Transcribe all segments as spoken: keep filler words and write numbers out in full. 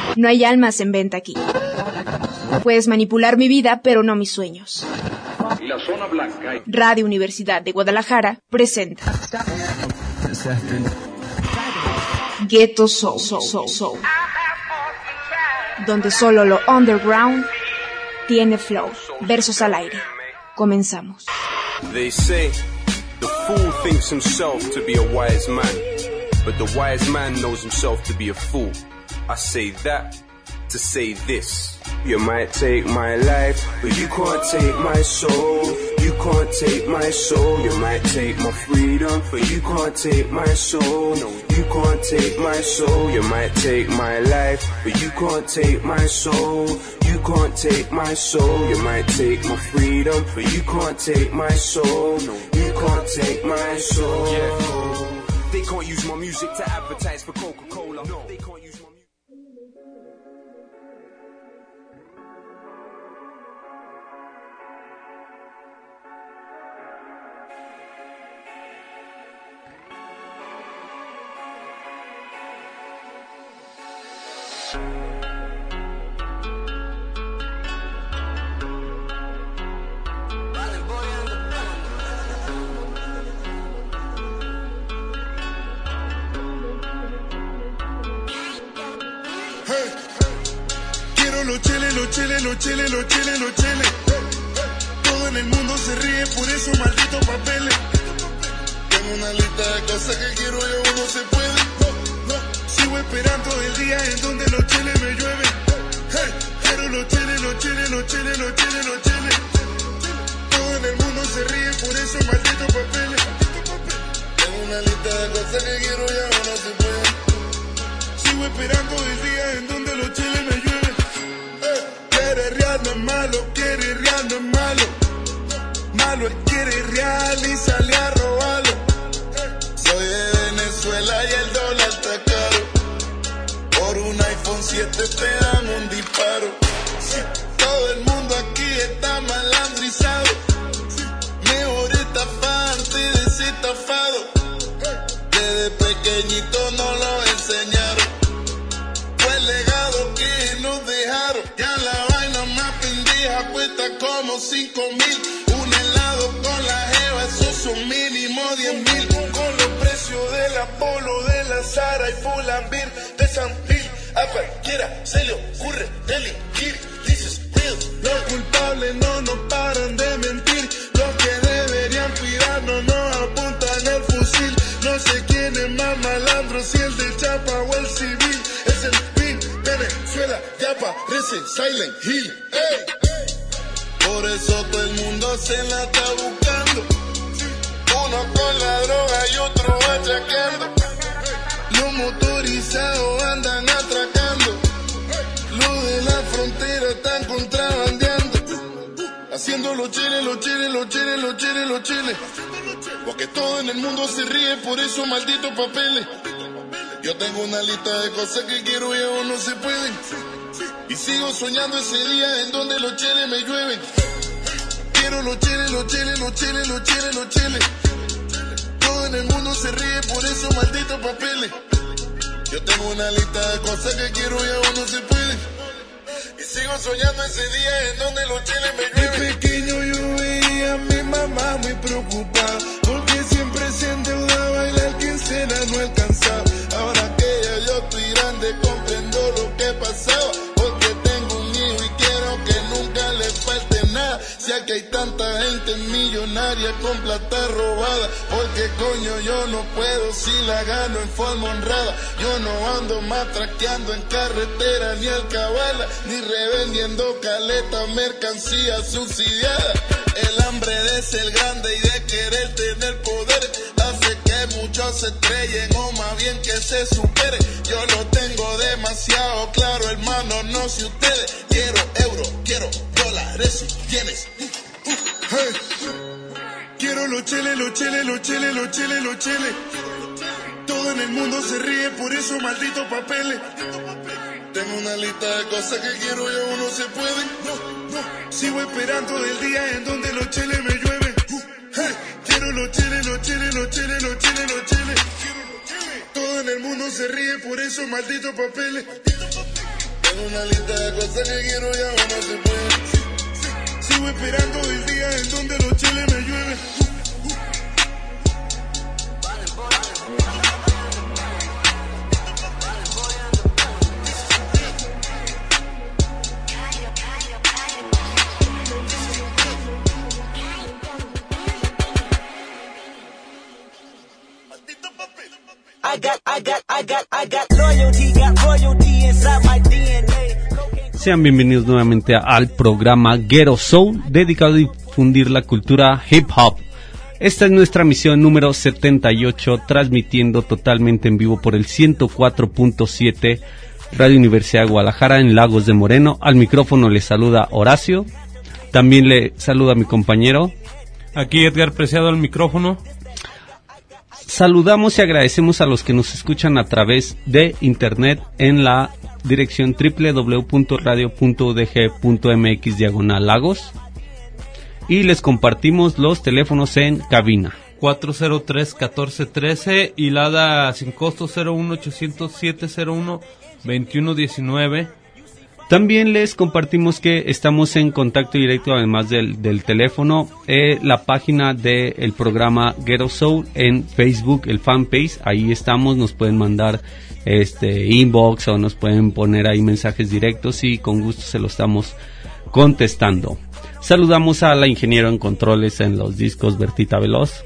No hay almas en venta aquí. Puedes manipular mi vida, pero no mis sueños. Y la zona blanca. Radio Universidad de Guadalajara presenta Ghetto Soul, Soul, Soul, Soul, donde solo lo underground tiene flow. Versos al aire. Comenzamos. They say the fool thinks himself to be a wise man, but the wise man knows himself to be a fool. I say that to say this. You might take my life, but you can't take my soul. You can't take my soul. You might take my freedom, but you can't take my soul. No, you can't take my soul. You might take my life, but you can't take my soul. You can't take my soul. You might take my freedom, but you can't take my soul. No, you can't take my soul. Yeah. They can't use my music to advertise for Coca-Cola. No, they can't use my music. Los cheles, los cheles, los cheles, los cheles, los cheles. Todo en el mundo se ríe por esos malditos papeles. Tengo una lista de cosas que quiero y aún no se puede. Sigo esperando el día en donde los cheles me llueven. Pero los cheles, los cheles, los cheles, los cheles, los cheles. Todo en el mundo se ríe por esos malditos papeles. Tengo una lista de cosas que quiero y aún no se puede. Sigo esperando el día en donde los cheles me llueven. Quiere real no es malo, quiere real no es malo. Malo es quiere real y sale a robarlo. Soy de Venezuela y el dólar está caro. Por un iPhone siete te dan un disparo. Todo el mundo aquí está malandrizado. Mejor estafarte de ser estafado. Desde pequeñito no lo enseñaron. Fue el legado que nos dejaron. Ya la vaina más pendeja cuesta como cinco mil. Un helado con la jeva, esos son mínimo diez mil. Con los precios del Apolo, de la Zara y Pull&Bear, de San Gil, a cualquiera se le ocurre delinquir. This is real. Los culpables no nos paran de mentir. Los que deberían cuidarnos nos apuntan el fusil. No sé quién es más malandro, si el de Chapa o el civil. Es el pin, Venezuela, ya parece Silent Hill. Hey. Por eso todo el mundo se la está buscando. Uno con la droga y otro atracando. Los motorizados andan atracando. Los de la frontera están contrabandeando. Haciendo los chiles, los chiles, los chiles, los chiles, los chiles. Porque todo en el mundo se ríe por esos malditos papeles. Yo tengo una lista de cosas que quiero y aún no se pueden. Y sigo soñando ese día en donde los cheles me llueven. Quiero los cheles, los cheles, los cheles, los cheles, los cheles. Todo en el mundo se ríe por esos malditos papeles. Yo tengo una lista de cosas que quiero y aún no se pueden. Y sigo soñando ese día en donde los cheles me llueven. De pequeño yo veía a mi mamá muy preocupada, porque siempre se endeudaba y la quincena no alcanzaba. Ahora que ya yo estoy grande comprendo lo que pasaba, porque tengo un hijo y quiero que nunca le falte nada. Si aquí hay tanta gente millonaria con plata robada, porque coño yo no puedo si la gano en forma honrada. Yo no ando matraqueando en carretera ni alcabala, ni revendiendo caleta, mercancía subsidiada. El hambre de ser grande y de querer tener poder hace que muchos se estrellen o más bien que se superen. Yo lo tengo demasiado claro, hermano, no sé ustedes. Quiero euros, quiero dólares y yenes. Uh, uh, hey. Quiero los cheles, los cheles, los cheles, los cheles, los cheles. Todo en el mundo se ríe por esos malditos papeles. Tengo una lista de cosas que quiero y aún no se pueden. No, no. Sigo esperando el día en donde los cheles me llueven. Uh, hey. Quiero los cheles, los cheles, los cheles, los cheles, los cheles. Todo en el mundo se ríe por esos malditos papeles. Tengo una lista de cosas que quiero y aún no se puede. Sigo esperando el día en donde los cheles me llueven. I got, I got, I got, I got loyalty, got royalty inside my D N A. Sean bienvenidos nuevamente al programa Ghetto Soul, dedicado a difundir la cultura hip hop. Esta es nuestra misión número setenta y ocho, transmitiendo totalmente en vivo por el ciento cuatro punto siete Radio Universidad de Guadalajara en Lagos de Moreno. Al micrófono le saluda Horacio, también le saluda mi compañero. Aquí Edgar Preciado al micrófono. Saludamos y agradecemos a los que nos escuchan a través de internet en la dirección doble u doble u doble u punto radio punto u d g punto m x diagonal lagos, y les compartimos los teléfonos en cabina. cuatro cero tres, uno cuatro uno tres y Lada sin costo cero uno ochocientos siete cero uno veintiuno diecinueve. También les compartimos que estamos en contacto directo, además del, del teléfono, eh, la página del programa Ghetto Soul en Facebook, el fanpage. Ahí estamos, nos pueden mandar este inbox o nos pueden poner ahí mensajes directos y con gusto se lo estamos contestando. Saludamos a la ingeniero en controles en los discos, Bertita Veloz.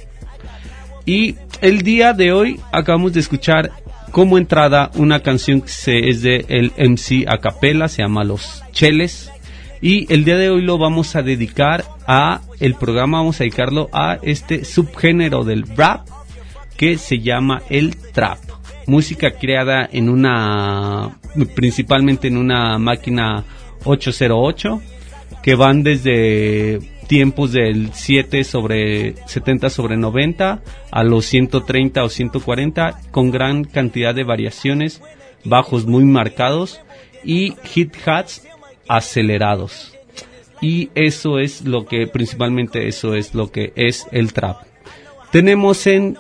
Y el día de hoy acabamos de escuchar como entrada una canción que se, es de el M C a capela, se llama Los Cheles, y el día de hoy lo vamos a dedicar a el programa, vamos a dedicarlo a este subgénero del rap que se llama el trap, música creada en una, principalmente en una máquina ocho cero ocho, que van desde tiempos del siete sobre setenta sobre noventa a los ciento treinta o ciento cuarenta, con gran cantidad de variaciones, bajos muy marcados y hit-hats acelerados. Y eso es lo que, principalmente eso es lo que es el trap. Tenemos en,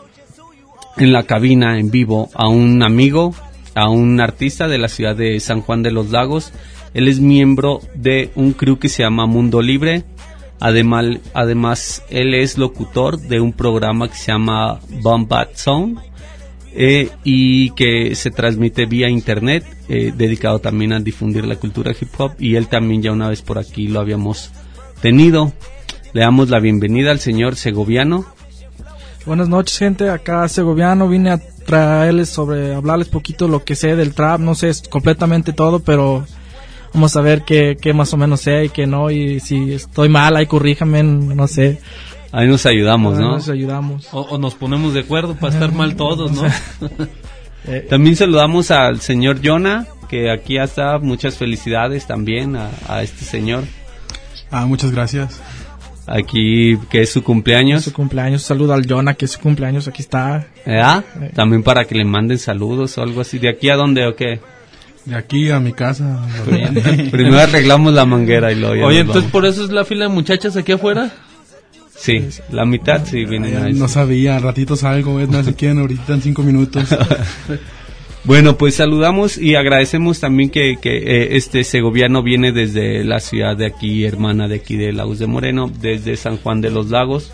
en la cabina en vivo a un amigo, a un artista de la ciudad de San Juan de los Lagos. Él es miembro de un crew que se llama Mundo Libre. Además, además, él es locutor de un programa que se llama Bombat Zone eh, y que se transmite vía internet, eh, dedicado también a difundir la cultura hip hop, y él también ya una vez por aquí lo habíamos tenido. Le damos la bienvenida al señor Segoviano. Buenas noches, gente, acá Segoviano, vine a traerles sobre, hablarles poquito lo que sé del trap, no sé completamente todo, pero vamos a ver qué, qué más o menos sé y qué no, y si estoy mal, ahí corríjame, no sé. Ahí nos ayudamos, ahí ¿no? Nos ayudamos. O, o nos ponemos de acuerdo para estar mal todos, ¿no? eh, También saludamos al señor Jonah, que aquí ya está. Muchas felicidades también a, a este señor. Ah, muchas gracias. Aquí, que es su cumpleaños. Su cumpleaños, saludo al Jonah, que es su cumpleaños, aquí está. ¿Ah? Eh. También para que le manden saludos o algo así. ¿De aquí a dónde o qué? De aquí a mi casa. Primero arreglamos la manguera y luego ya. Oye, nos entonces vamos. por eso es la fila de muchachas aquí afuera. Sí, la mitad sí vienen Ay, ahí. no sabía, al ratito salgo, es más, si quieren ahorita en cinco minutos. Bueno, pues saludamos y agradecemos también que, que eh, este segoviano viene desde la ciudad de aquí, hermana de aquí de Lagos de Moreno, desde San Juan de los Lagos.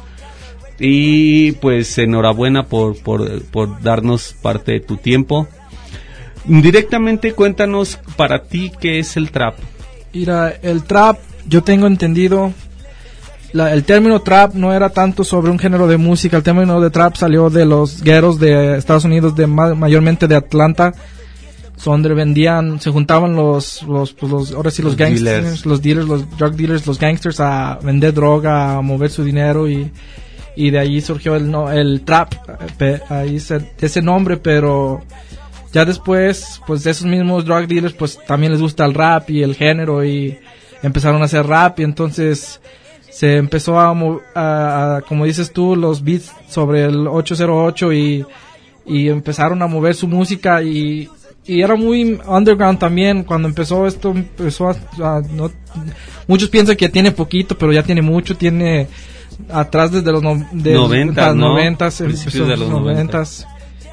Y pues enhorabuena por, por, por darnos parte de tu tiempo. Directamente cuéntanos para ti qué es el trap. Mira, el trap, yo tengo entendido, la, el término trap no era tanto sobre un género de música. El término de trap salió de los ghettos de Estados Unidos, de ma- mayormente de Atlanta, donde vendían, se juntaban los, los, pues los ahora sí los, Los gangsters, dealers. los dealers, los drug dealers, los gangsters a vender droga, a mover su dinero, y, y de ahí surgió el, no, el trap, pe- ahí se, ese nombre, pero ya después, pues de esos mismos drug dealers, pues también les gusta el rap y el género, y empezaron a hacer rap, y entonces se empezó a, mo- a, a como dices tú, los beats sobre el ocho cero ocho, y, y empezaron a mover su música, y, y era muy underground también. Cuando empezó esto, empezó a, a no, muchos piensan que tiene poquito, pero ya tiene mucho, tiene atrás desde los no, de, Noventas, las ¿no? noventas, Principios empezó de los noventas.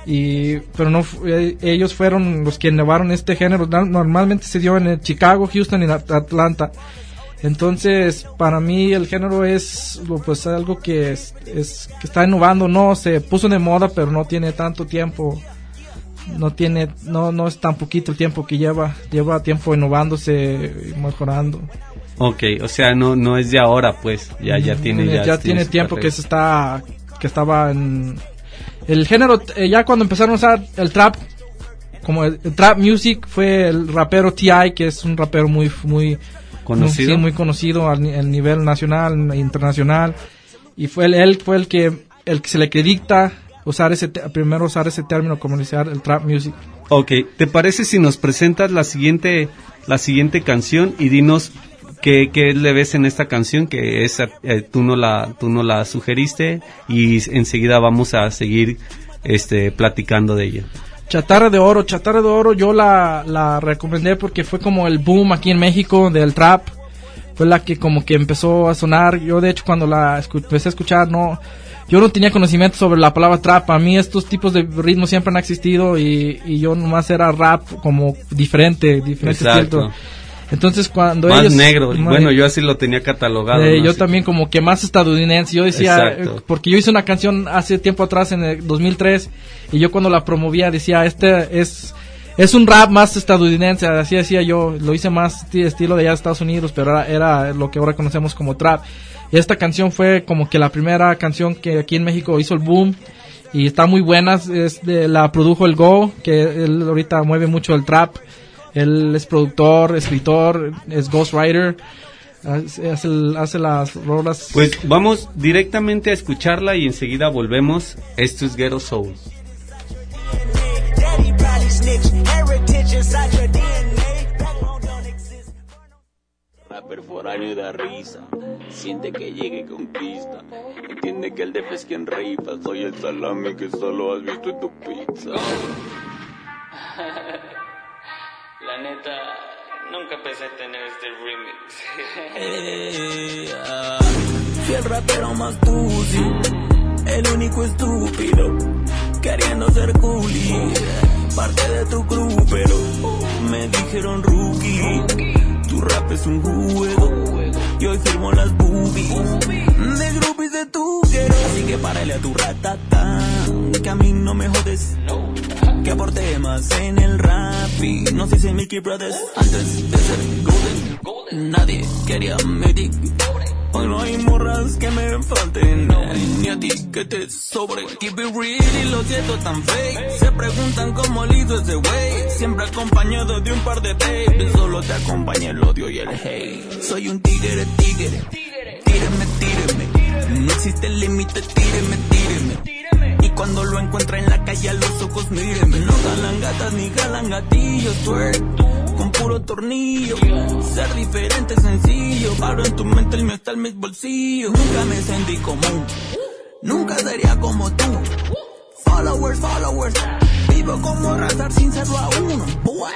y pero no ellos fueron los que innovaron este género. Normalmente se dio en Chicago, Houston y Atlanta. Entonces para mí el género es pues algo que es, es que está innovando, no se puso de moda pero no tiene tanto tiempo, no tiene no no es tan poquito el tiempo que lleva lleva tiempo innovándose y mejorando. Okay, o sea, no no es de ahora, pues, ya ya tiene ya, ya tiene tiempo que se está que estaba en el género, eh, ya cuando empezaron a usar el trap, como el, el trap music, fue el rapero T I, que es un rapero muy muy conocido, muy, sí, muy conocido a nivel nacional e internacional, y fue él, él fue el que el que se le acredita usar ese primero usar ese término, comercial, el trap music. Okay, ¿te parece si nos presentas la siguiente la siguiente canción y dinos ¿Qué, ¿Qué le ves en esta canción? Que es, eh, tú no la tú no la sugeriste, y enseguida vamos a seguir este platicando de ella. Chatarra de Oro, Chatarra de Oro yo la, la recomendé porque fue como el boom aquí en México del trap. Fue la que como que empezó a sonar. Yo de hecho cuando la escu- empecé a escuchar, no yo no tenía conocimiento sobre la palabra trap. A mí estos tipos de ritmos siempre han existido, y, y yo nomás era rap como diferente, diferente estilo. Entonces cuando más ellos... negro, más, bueno, yo así lo tenía catalogado. Eh, ¿no? yo Así. También como que más estadounidense, yo decía, eh, porque yo hice una canción hace tiempo atrás, en el dos mil tres, y yo cuando la promovía decía, este es es un rap más estadounidense, así decía yo, lo hice más st- estilo de allá de Estados Unidos, pero era, era lo que ahora conocemos como trap. Y esta canción fue como que la primera canción que aquí en México hizo el boom, y está muy buena, es de, la produjo el Go, que él ahorita mueve mucho el trap. Él es productor, escritor, es ghostwriter, hace, hace, hace las rolas. Pues vamos directamente a escucharla y enseguida volvemos. Esto es Ghetto Soul. Rapper foráneo da risa, siente que llegue y conquista. Entiende que el D F es quien rifa, soy el salami que solo has visto en tu pizza. La neta, nunca pensé tener este remix. eh, ah, Fui el rapero más pussy, el único estúpido, queriendo ser coolie, parte de tu crew, pero me dijeron rookie. Tu rap es un juego, y hoy firmo las boobies de groupies de tu quiero. Así que párale a tu ratata, que a mí no me jodes, que aporté más en el rap y no sé si Mickey Brothers. Antes de ser golden, nadie quería mi dick. Hoy no hay morras que me falten, ni a ti que te sobre. Keep it real y lo siento tan fake. Se preguntan cómo le hizo ese wey, siempre acompañado de un par de babes. Solo te acompaña el odio y el hate. Soy un tigre, tigre, tíreme, tíreme. No existe límite, tíreme, tíreme. Y cuando lo encuentra en la calle a los ojos míreme. No jalan gatas ni jalan gatillos, twerk con puro tornillo. Ser diferente es sencillo, paro en tu mente, el mío está en mis bolsillos. Nunca me sentí común, nunca sería como tú. Followers, followers, vivo como arrasar sin serlo aún. Boy.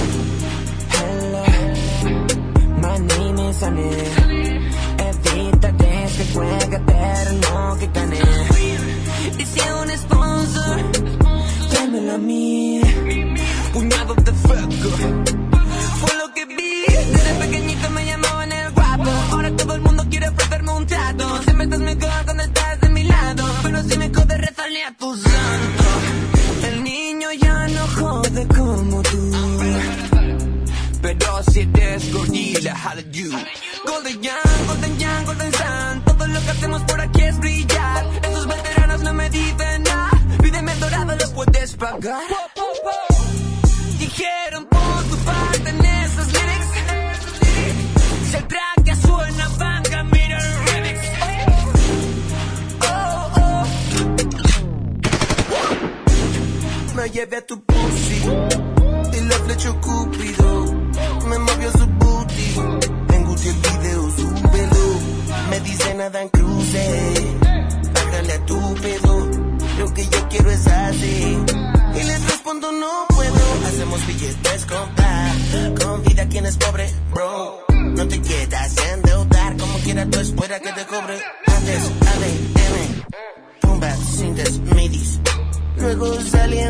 Hello, my name is Annie. Evítate que juegue, pero no que gane. Dice un sponsor, tráemelo a mí. Puñado de fuego, fue lo que vi. Desde pequeñito me llamaban el guapo. Ahora todo el mundo quiere ofrecerme un trato. Siempre estás mejor cuando estás de mi lado, pero si me jode, rezarle a tu santo. El niño ya no jode como tú, pero si eres gorila, how do you? Golden Young, Golden Young, Golden Sun. Todo lo que hacemos por aquí es brillar. Esos veteranos no me dicen nada. Pídeme el dorado, lo puedes pagar. Dijeron por tu parte en esos lyrics. Si el track ya suena banga, mira el remix. Oh, oh. Me llevé a tu pussy y la flechó Cúpido. Me movió su booty, en Gucci el video, súbelo. Me dicen Adán Cruce, bájale a tu pedo. Lo que yo quiero es así, y les respondo no puedo. Hacemos billetes con dar, con vida quien es pobre, bro. No te quieras endeudar, como quiera tú espera que te cobre. Antes, A D M, tumba, cintas, midis. Luego salí en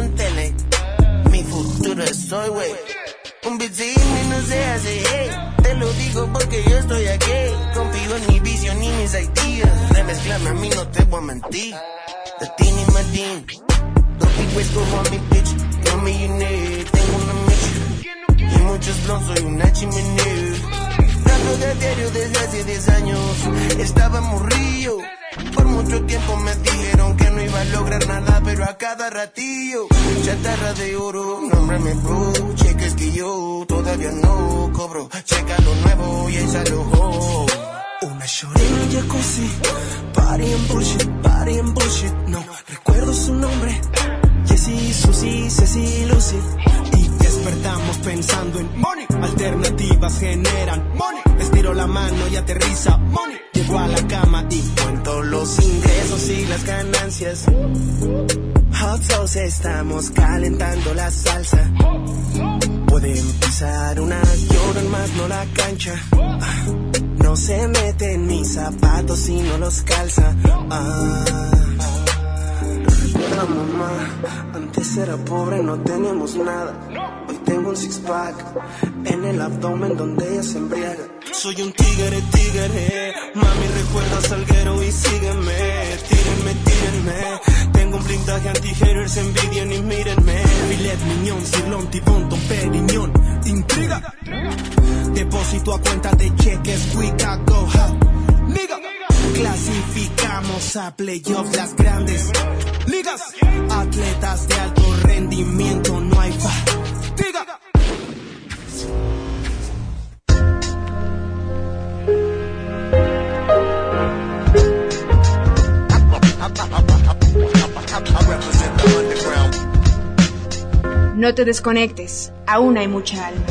conseguirme no se hace, hey. Te lo digo porque yo estoy aquí, confío en mi visión y mis ideas. De mezclarme a mí no te voy a mentir. The Tini Martin, dos pibes como mi bitch, no millionaire, tengo una mitch y muchos blonds, soy una chimenea. Trato de diario desde hace diez años, estaba morrillo. Por mucho tiempo me dijeron que no iba a lograr nada, pero a cada ratillo, chatarra de oro, nómbrame bro, cheques que yo todavía no cobro, checa lo nuevo y échalo ho. Una shorty en el jacuzzi, party and bullshit, party and bullshit, no recuerdo su nombre, Jessie, Susie, Ceci, Lucy. Y despertamos pensando en money, alternativas generan money, estiro la mano y aterriza money. Llego a la cama y cuento los ingresos y las ganancias. Hot sauce, estamos calentando la salsa. Puede empezar una Jordan más, no la cancha. Ah, no se mete en mis zapatos y no los calza. Ah, recuerda mamá, antes era pobre, no teníamos nada. Hoy tengo un six pack en el abdomen donde ella se embriaga. Soy un tigre, tigre, mami recuerda Salguero y sígueme. Tírenme, tírenme, tengo un blindaje anti-haters, envidian y mírenme. Filet miñón, sirlón, tibón, don periñón, intriga. Depósito a cuenta de cheques, we got go hot, nigga. Clasificamos a playoffs las grandes ligas. Atletas de alto rendimiento, no hay fatiga. No te desconectes, aún hay mucha alma.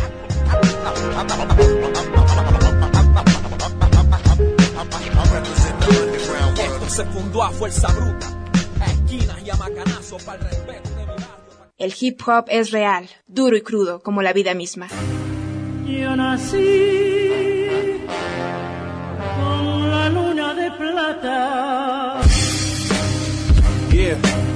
Esto se fundó a fuerza bruta, a esquinas y a macanazo para el respeto de mi barrio. El hip hop es real, duro y crudo como la vida misma. Yo nací con la luna de plata. Yeah.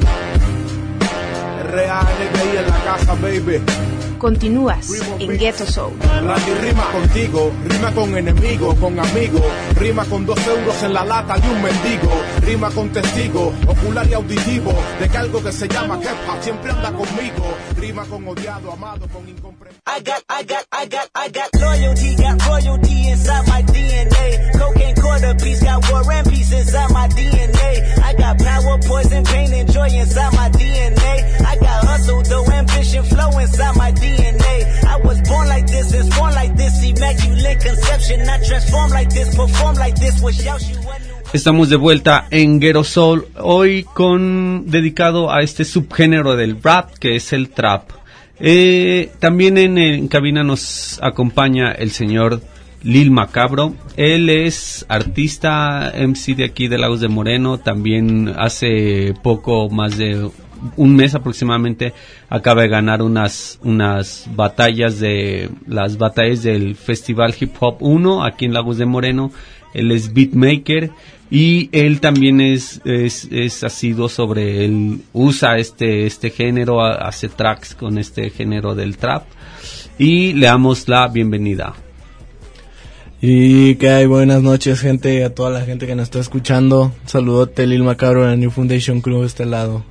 Real N en la casa, baby. Continúas en Ghetto Soul. Randy rima contigo, rima con enemigo, con amigo, rima con dos euros en la lata de un mendigo, rima con testigo, ocular y auditivo, de que algo que se llama hip-hop siempre anda conmigo, rima con odiado, amado, con incomprendido. I got, I got, I got, I got loyalty, got royalty inside my D N A. Cocaine quarter piece, got war and peace inside my D N A. I got power, poison, pain, and joy inside my D N A. I got hustle, though, ambition, flow inside my D N A. I was born like this, and born like this, immaculate conception. Not transform like this, perform like this, wish out you. Estamos de vuelta en Ghetto Soul, hoy con dedicado a este subgénero del rap que es el trap. Eh, también en, en cabina nos acompaña el señor Lil Macabro. Él es artista, M C de aquí de Lagos de Moreno. También hace poco, más de un mes aproximadamente, acaba de ganar unas unas batallas de las batallas del Festival Hip Hop uno aquí en Lagos de Moreno. Él es beatmaker y él también es es, es asiduo sobre él usa este este género, hace tracks con este género del trap, y le damos la bienvenida. Y que hay, buenas noches, gente, a toda la gente que nos está escuchando. Saludote, Lil Macabro, la New Foundation Crew de este lado.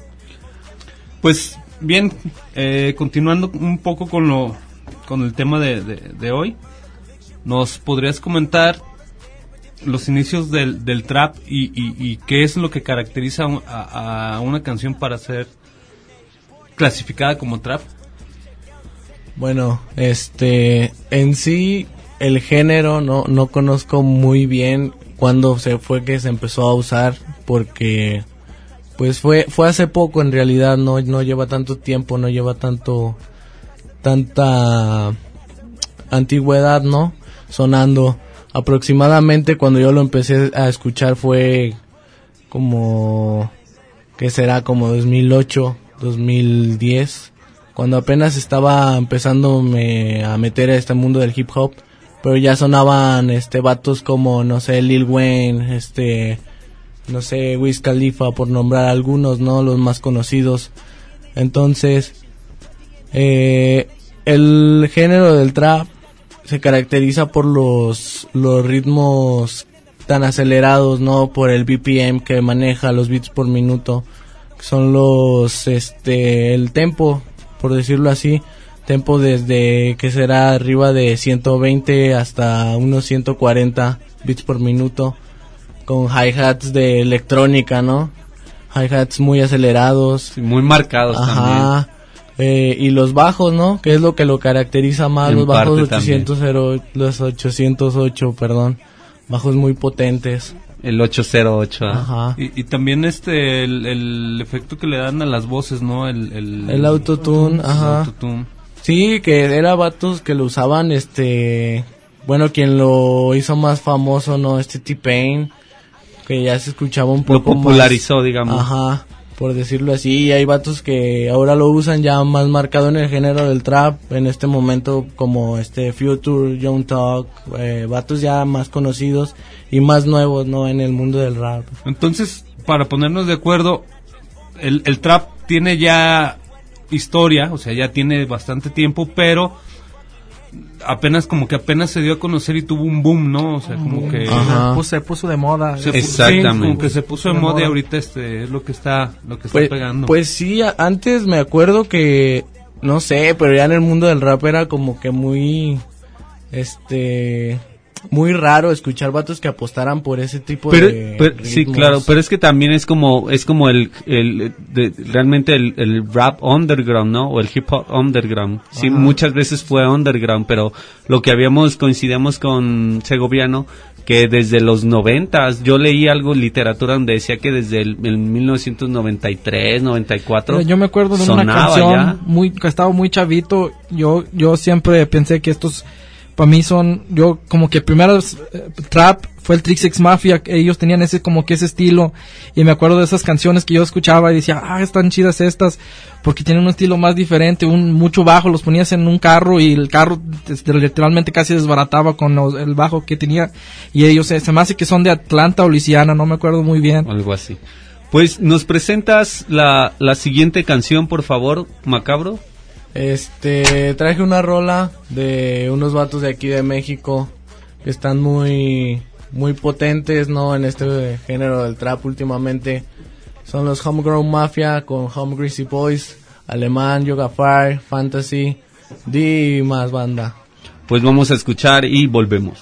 Pues bien, eh, continuando un poco con lo con el tema de, de, de hoy, ¿nos podrías comentar los inicios del, del trap y, y, y qué es lo que caracteriza a, a una canción para ser clasificada como trap? Bueno, este, en sí, el género no, no conozco muy bien cuándo se fue que se empezó a usar, porque pues fue fue hace poco, en realidad no no lleva tanto tiempo, no lleva tanto tanta antigüedad, ¿no? Sonando. Aproximadamente cuando yo lo empecé a escuchar fue como, ¿qué será? Como dos mil ocho, dos mil diez, cuando apenas estaba empezándome a meter a este mundo del hip hop, pero ya sonaban este vatos como, no sé, Lil Wayne, este, no sé, Wiz Khalifa, por nombrar algunos, ¿no? Los más conocidos. Entonces, eh, el género del trap se caracteriza por los, los ritmos tan acelerados, ¿no? Por el B P M que maneja, los beats por minuto. Son los, este, el tempo, por decirlo así. Tempo desde que será arriba de ciento veinte hasta unos ciento cuarenta beats por minuto. Con hi-hats de electrónica, ¿no? Hi-hats muy acelerados. Sí, muy marcados. Ajá. También. Eh, y los bajos, ¿no? Que es lo que lo caracteriza más, en los bajos ochocientos, los ochocientos ocho, perdón. Bajos muy potentes. El ochocientos ocho. ¿eh? Ajá. Y, y también este, el, el efecto que le dan a las voces, ¿no? El, el, el autotune, ajá. El autotune. Sí, que era vatos que lo usaban, este... Bueno, quien lo hizo más famoso, ¿no? Este T-Pain, que ya se escuchaba un poco lo popularizó, más, digamos. Ajá, por decirlo así. Y hay vatos que ahora lo usan ya más marcado en el género del trap, en este momento, como este Future, Young Talk, eh, vatos ya más conocidos y más nuevos, ¿no? En el mundo del rap. Entonces, para ponernos de acuerdo, el, el trap tiene ya historia, o sea, ya tiene bastante tiempo, pero apenas como que apenas se dio a conocer y tuvo un boom, ¿no? O sea, como que se puso, se puso de moda. Se Exactamente. Sí, como que se puso de, de moda, moda y ahorita este es lo que está lo que pues, está pegando. Pues sí, antes me acuerdo que no sé, pero ya en el mundo del rap era como que muy este muy raro escuchar vatos que apostaran por ese tipo pero, de pero, sí, claro, pero es que también es como es como el, el de, realmente el, el rap underground, ¿no? O el hip hop underground. Sí, ajá. Muchas veces fue underground, pero lo que habíamos coincidíamos con Segoviano que desde los noventas, yo leí algo en literatura donde decía que desde el, el mil novecientos noventa y tres, noventa y cuatro yo me acuerdo de una canción ya. muy que estaba muy chavito. Yo yo siempre pensé que estos para mí son, yo como que primero eh, trap fue el Trick Six Mafia, ellos tenían ese como que ese estilo, y me acuerdo de esas canciones que yo escuchaba y decía, ah, están chidas estas, porque tienen un estilo más diferente, un mucho bajo, los ponías en un carro y el carro este, literalmente casi desbarataba con los, el bajo que tenía, y ellos eh, se me hace que son de Atlanta o Luisiana, no me acuerdo muy bien. Algo así. Pues, ¿nos presentas la, la siguiente canción, por favor, Macabro? Este, traje una rola de unos vatos de aquí de México que están muy, muy potentes, ¿no? En este género del trap últimamente. Son los Homegrown Mafia con Home Greasy Boys, Alemán, Yoga Fire, Fantasy, D y más banda. Pues vamos a escuchar y volvemos.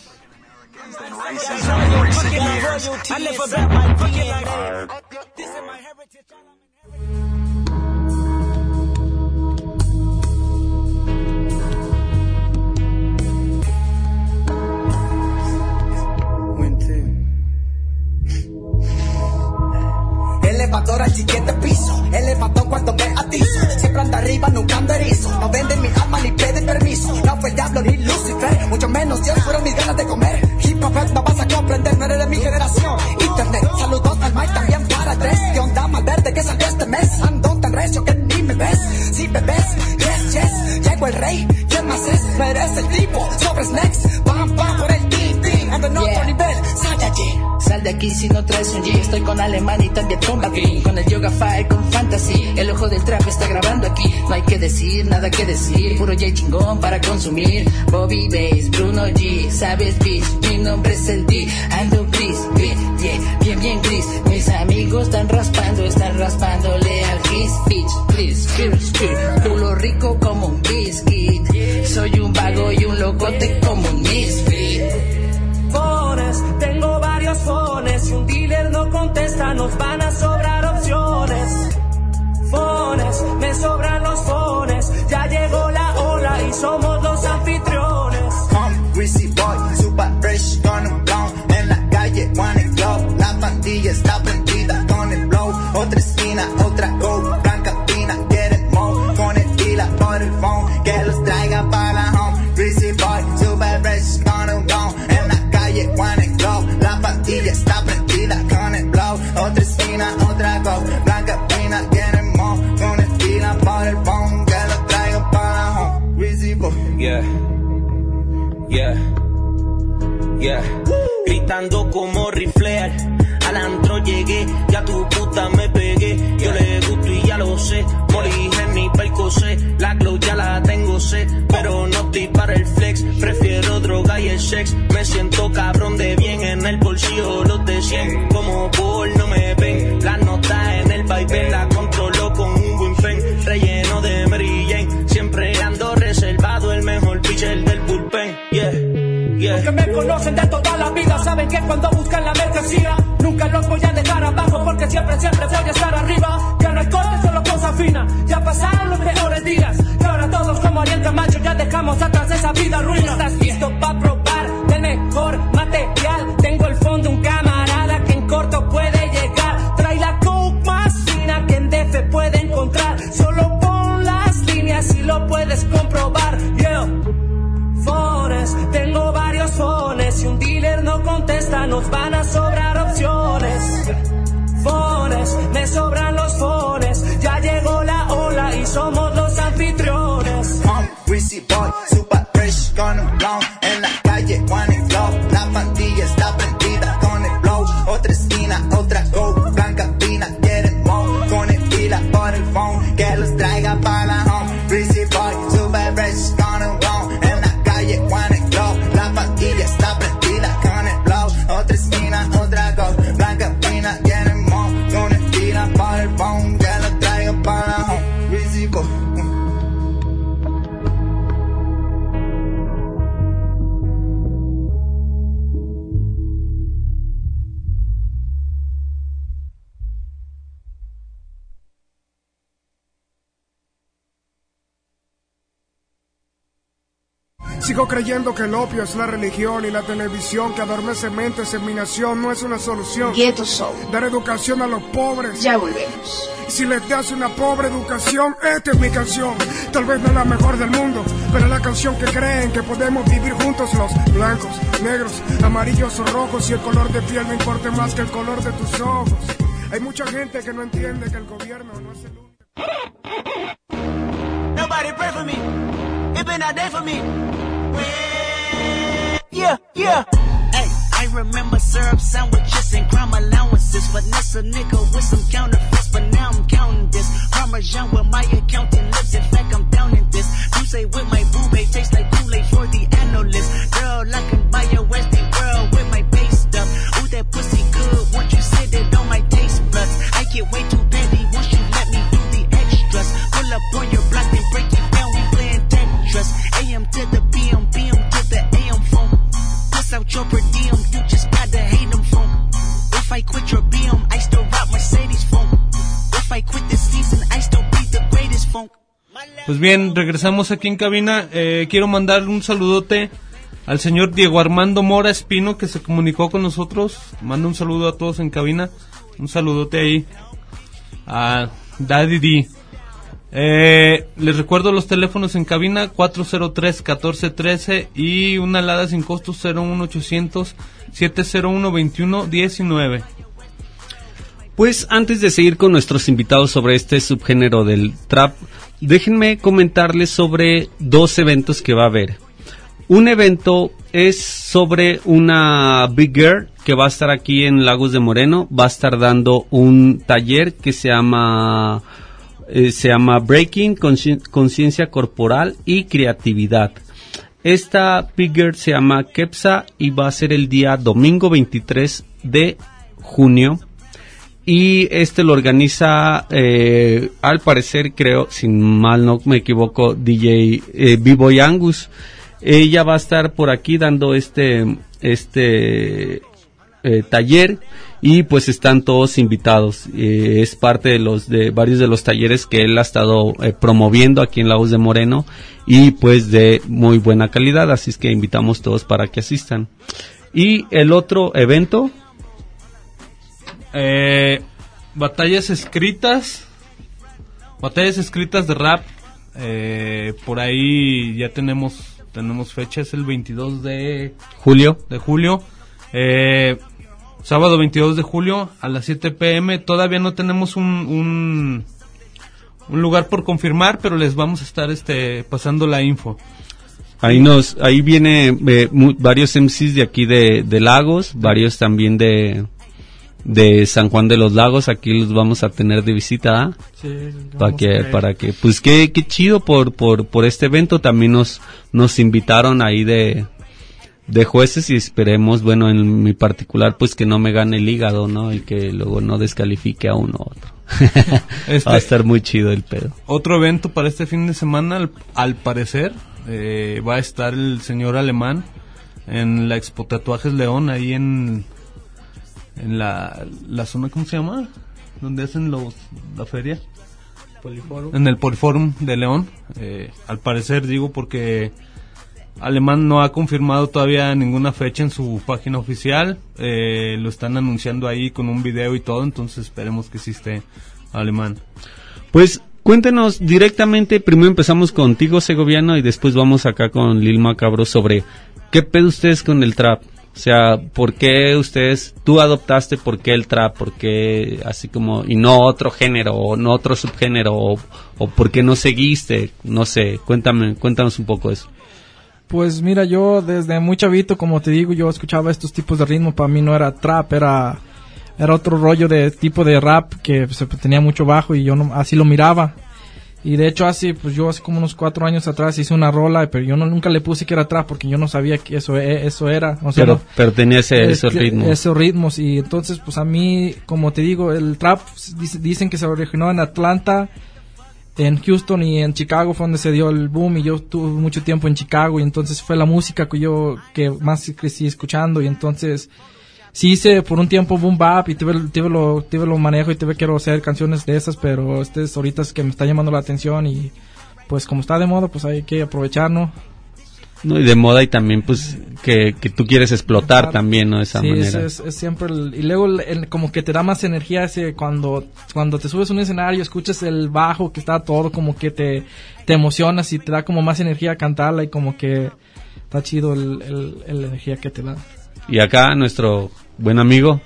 Elevador al siguiente piso, elevador cuando me atizo. Siempre anda arriba, nunca ando erizo. No venden mi alma ni piden permiso. No fue el diablo ni Lucifer, mucho menos Dios, fueron mis ganas de comer. Hip hop no vas a comprender, no eres de mi generación. Internet, saludos al Mike también para tres. ¿Qué onda Malverde que salió este mes? Ando tan recio que ni me ves. Si me ves, yes, yes, llego el rey. ¿Quién más es? No eres el tipo, sobres next. Pam, pam, por el team, team, ando en otro nivel. Saiyajin. Sal de aquí si no traes un G. Estoy con Alemán y también con Backgreen, con el Yoga Fire, con Fantasy. El ojo del trap está grabando aquí. No hay que decir, nada que decir. Puro J chingón para consumir. Bobby Bass, Bruno G, sabes bitch. Mi nombre es el D, ando gris, beat, yeah, bien bien gris. Mis amigos están raspando, están raspándole al his bitch. Please, please, please. Culo rico como un biscuit. Soy un vago y un locote como un misfit. Fones, tengo varios fones. Si un dealer no contesta, nos van a sobrar opciones. Fones, me sobran los fones. Ya llegó la ola y somos los anfitriones. Home, greasy boy, super fresh con un blow. En la calle, one and glow. La pandilla está prendida con el blow. Otra esquina, otra go. Blanca fina, quieren mo. Con el dealer por el phone. Que los traiga para la home. Greasy boy, super fresh con un blow. En la calle, one and glow. La pandilla está prendida con el blow. Otra esquina, otra go. Blanca fina, quieren mo. Con el dealer por el phone. Que los traiga para la home. Greasy boy. Yeah. Yeah. Yeah. Gritando como riflear. Al antro llegué, ya tu puta me pegué. Yo le gusto y ya lo sé. More Molly, Henny, Percocet, la glow ya la tengo set, pero no estoy para el flex, prefiero droga y el sex, me siento cabrón de bien, en el bolsillo los de cien, como Paul no me ven, la nota en el vaivén, la controlo con un buen pen, relleno de Mary Jane, siempre ando reservado, el mejor pitcher del bullpen, yeah. Yeah. Los que me conocen de toda la vida saben que cuando buscan la mercancía nunca los voy a dejar abajo porque siempre, siempre voy a estar arriba. Que no hay corte, solo cosa fina. Ya pasaron los mejores días y ahora todos como Ariel Camacho ya dejamos atrás esa vida ruina. ¿Estás listo pa' probar del mejor material? Tengo el fondo un camarada que en corto puede llegar. Trae la coke más fina que en D F puede encontrar. Solo pon las líneas y lo puedes comprobar. Yeah. Fones, tengo varios fones. Si un dealer no contesta, nos van a sobrar opciones. Fones, me sobran los fones. Ya llegó la ola y somos los anfitriones. Um, Greasy boy, super fresh con un blow. En la calle, one and flow. La pandilla está prendida con el blow. Otra esquina, otra go. Blanca fina, quieren mo. Con el pila por el phone. Que los traiga para la home. Greasy boy, super fresh con un blow. En la calle, one and flow. La pandilla está prendida con el blow. Otra esquina, otra go. Blanca fina, quieren mo. Con el pila por el phone. Que los traiga para la home. Greasy boy. Sigo creyendo que el opio es la religión y la televisión que adormece mentes en mi nación no es una solución. Ghetto Soul. Dar educación a los pobres. Ya volvemos. Si les das una pobre educación, esta es mi canción. Tal vez no es la mejor del mundo, pero es la canción que creen que podemos vivir juntos los blancos, negros, amarillos o rojos y el color de piel no importa más que el color de tus ojos. Hay mucha gente que no entiende que el gobierno no es el único. Nobody pray for me. It been a day for me. Yeah, yeah. Hey, I remember syrup sandwiches and crime allowances. Finesse a nigga with some counterfeits, but now I'm counting this. Parmesan where my accountant lives. In fact, I'm down in this. You say with my boo babe tastes like Kool-Aid for the analyst. Girl, I can buy a Westie world with my base stuff. Ooh, that pussy good. Once you sit it on my taste buds, I get way too petty once you let me do the extras. Pull up on your block and break it down. We playing Tetris. A M to the B M, B M to the A M phone. Puss out your per diem, you just gotta hate them phone. If I quit your B M, I still rock Mercedes phone. If I quit this season, I still be the greatest phone. Pues bien, regresamos aquí en cabina. Eh, quiero mandar un saludote al señor Diego Armando Mora Espino, que se comunicó con nosotros. Manda un saludo a todos en cabina. Un saludote ahí a Daddy D. Eh, les recuerdo los teléfonos en cabina cuatro cero tres, uno cuatro uno tres y una alada sin costo cero uno ochocientos, siete cero uno, veintiuno diecinueve. Pues antes de seguir con nuestros invitados sobre este subgénero del trap, déjenme comentarles sobre dos eventos que va a haber. Un evento es sobre una Big Girl que va a estar aquí en Lagos de Moreno. Va a estar dando un taller que se llama... Eh, se llama Breaking, Conciencia Corporal y Creatividad. Esta Big Girl se llama Kepsa y va a ser el día domingo veintitrés de junio. Y este lo organiza, eh, al parecer, creo, si mal no me equivoco, D J eh, B-Boy Angus. Ella va a estar por aquí dando este, este eh, taller. Y pues están todos invitados. Eh, es parte de los de varios de los talleres que él ha estado eh, promoviendo aquí en Lagos de Moreno y pues de muy buena calidad, así es que invitamos todos para que asistan. Y el otro evento, eh, batallas escritas, batallas escritas de rap. Eh, por ahí ya tenemos tenemos fecha, es el veintidós de julio. De julio. Eh, Sábado veintidós de julio a las siete pm. Todavía no tenemos un, un un lugar por confirmar, pero les vamos a estar este pasando la info. Ahí nos ahí viene eh, mu- varios M Cs de aquí de, de Lagos, varios también de de San Juan de los Lagos. Aquí los vamos a tener de visita, ¿eh? Sí, para que para que pues qué qué chido por por por este evento. También nos nos invitaron ahí de de jueces y esperemos, bueno, en mi particular, pues que no me gane el hígado, ¿no? Y que luego no descalifique a uno u otro. Este, va a estar muy chido el pedo. Otro evento para este fin de semana, al, al parecer, eh, va a estar el señor Alemán en la Expo Tatuajes León, ahí en en la, la zona, ¿cómo se llama? Donde hacen los la feria. Poliforum. En el Poliforum de León. Eh, al parecer, digo, porque Alemán no ha confirmado todavía ninguna fecha en su página oficial. Eh, lo están anunciando ahí con un video y todo, entonces esperemos que sí esté Alemán. Pues cuéntenos directamente, primero empezamos contigo, Segoviano, y después vamos acá con Lil Macabro sobre qué pedo ustedes con el trap. O sea, ¿por qué ustedes, tú adoptaste, por qué el trap, por qué así como, y no otro género, o no otro subgénero, o, o por qué no seguiste? No sé, cuéntame, cuéntanos un poco eso. Pues mira, yo desde muy chavito, como te digo, yo escuchaba estos tipos de ritmo. Para mí no era trap, era era otro rollo de tipo de rap que se tenía mucho bajo y yo no, así lo miraba. Y de hecho así, pues yo hace como unos cuatro años atrás hice una rola, pero yo no, nunca le puse que era trap porque yo no sabía que eso eso era. O sea, pero, no, pero tenía ese, es, esos ritmos. Esos ritmos y entonces pues a mí, como te digo, el trap dicen que se originó en Atlanta, en Houston y en Chicago fue donde se dio el boom y yo tuve mucho tiempo en Chicago y entonces fue la música que yo que más crecí escuchando y entonces sí hice por un tiempo boom bap y tuve, tuve, lo, tuve lo manejo y tuve quiero hacer canciones de esas, pero este es ahorita es que me está llamando la atención y pues como está de moda pues hay que aprovechar, ¿no? No, y de moda y también pues que, que tú quieres explotar también, ¿no? De esa sí, manera. Es, es, es siempre el, y luego el, el, como que te da más energía ese cuando cuando te subes a un escenario, escuchas el bajo que está todo como que te, te emocionas y te da como más energía a cantarla y como que está chido el, el, el energía que te da. Y acá nuestro buen amigo.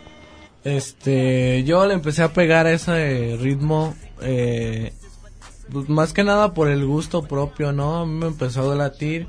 Este, yo le empecé a pegar a ese ritmo eh, pues más que nada por el gusto propio, ¿no? A mí me empezó a latir.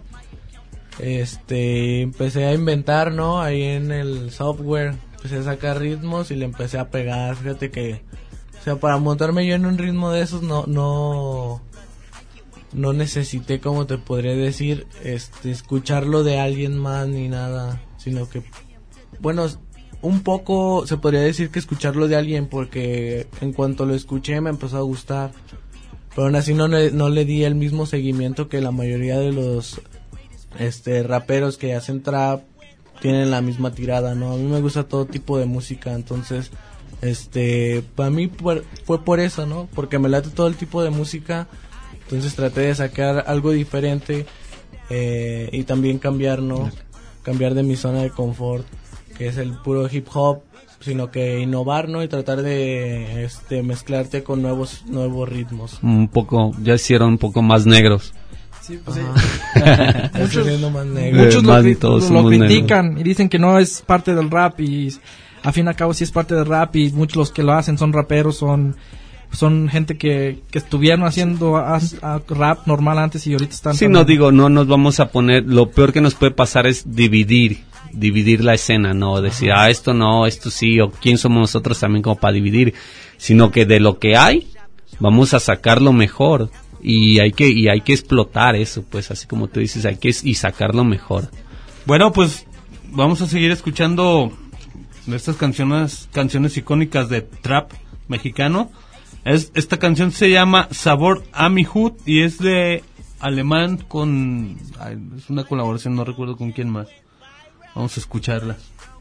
Este, empecé a inventar, ¿no? Ahí en el software, empecé a sacar ritmos y le empecé a pegar. Fíjate que, o sea, para montarme yo en un ritmo de esos no, no, no necesité, como te podría decir, este, escucharlo de alguien más ni nada, sino que, bueno, un poco se podría decir que escucharlo de alguien porque en cuanto lo escuché me empezó a gustar, pero aún así no, no le di el mismo seguimiento que la mayoría de los este raperos que hacen trap tienen la misma tirada, ¿no? A mí me gusta todo tipo de música, entonces este para mí por, fue por eso, ¿no? Porque me late todo el tipo de música, entonces traté de sacar algo diferente eh, y también cambiar, ¿no? Cambiar de mi zona de confort, que es el puro hip hop, sino que innovar, ¿no? Y tratar de este mezclarte con nuevos nuevos ritmos. Un poco, ya hicieron un poco más negros. Sí, pues sí. muchos más negros. muchos Eh, lo, lo, lo critican negros. Y dicen que no es parte del rap y a fin y al cabo sí es parte del rap y muchos los que lo hacen son raperos, son son gente que, que estuvieron haciendo a, a rap normal antes y ahorita están... Sí, también. no digo, no nos vamos a poner, lo peor que nos puede pasar es dividir, dividir la escena, no decir, Ajá. ah, esto no, esto sí, o quién somos nosotros también como para dividir, sino que de lo que hay, vamos a sacar lo mejor. Y hay que y hay que explotar eso, pues, así como tú dices, hay que y sacarlo mejor. Bueno, pues vamos a seguir escuchando estas canciones canciones icónicas de trap mexicano. Es esta canción se llama Sabor a mi Hood y es de Alemán con ay, es una colaboración, no recuerdo con quién más. Vamos a escucharla.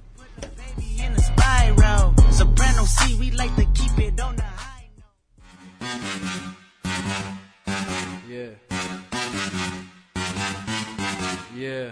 Yeah. Yeah.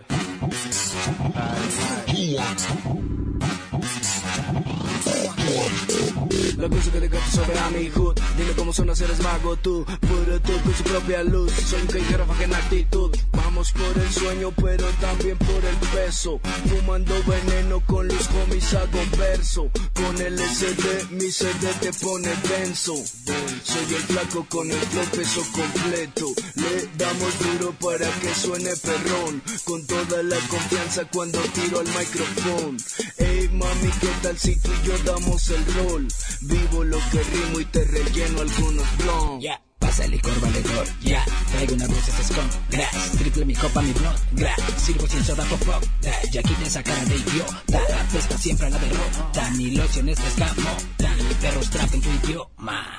La cosa que le canto sobre a mi hood. Dime cómo son hacer es mago tú. Puro tú con su propia luz. Soy un callejero baja en actitud. Vamos por el sueño pero también por el peso. Fumando veneno con los homies hago verso. Con el S D mi C D te pone denso. Soy el flaco con el flow peso completo. Le damos duro para que suene perrón. Con toda la confianza cuando tiro al micrófono. Ey mami Mami, ¿qué tal si tú y yo damos el rol? Vivo lo que rimo y te relleno algunos blonds. Ya, yeah. Pasa el licor valedor, ya yeah. Traigo una bolsa de scone, grass. Triple mi copa, mi blond, grass. Sirvo sin soda, pop, pop, ya quita esa cara de idiota. Apesta siempre a la derrota. Mi loción es de escamota. Mi perro trap en tu idioma.